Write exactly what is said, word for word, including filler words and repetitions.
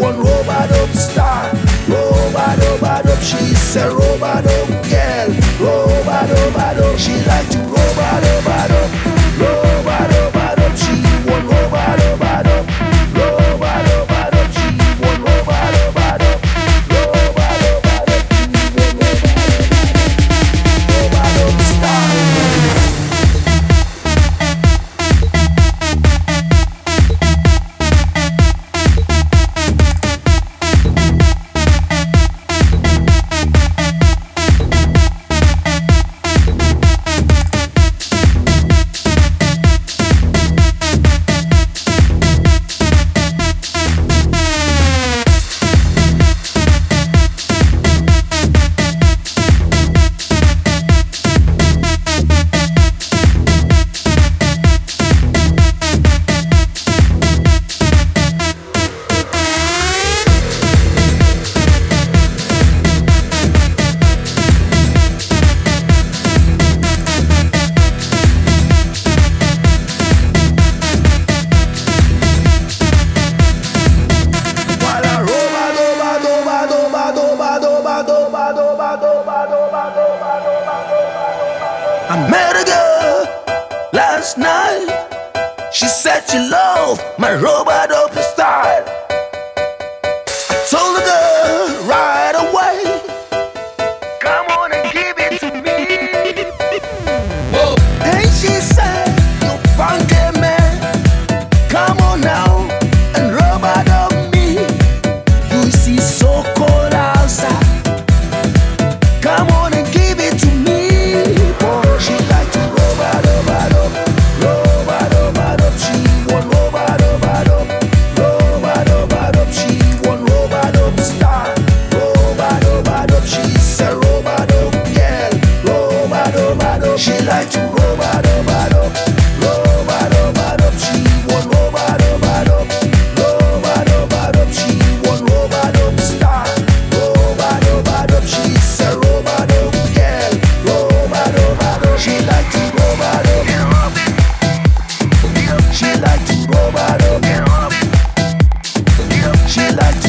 one robot up star. Robot, robot up, she's a robot up girl. Robot, robot up, she like to robot, robot up. Robot, robot up, she one robot, robot up. Robot, robot up, she one robot, robot up. Robot, robot up, she one robot, robot up star. I met a girl last night. She said she loved my robot up style. I told the girl right away, come on and give it to me. Whoa. And she said, you funky man, come on now and robot up me. You see so cold outside. Come on and give it to me. Boy, she like to robot, robot up, robot, robot up. She one robot, robot up, robot, robot up. She one robot up star, robot, robot up. She's a robot up girl, robot, robot up. She like to robot, robot up, robot, robot up. She one robot, robot up, robot, robot up. She one robot up star, robot, robot up. She's a robot up girl, robot, robot up. She like to robot up, she like to robot up, she like to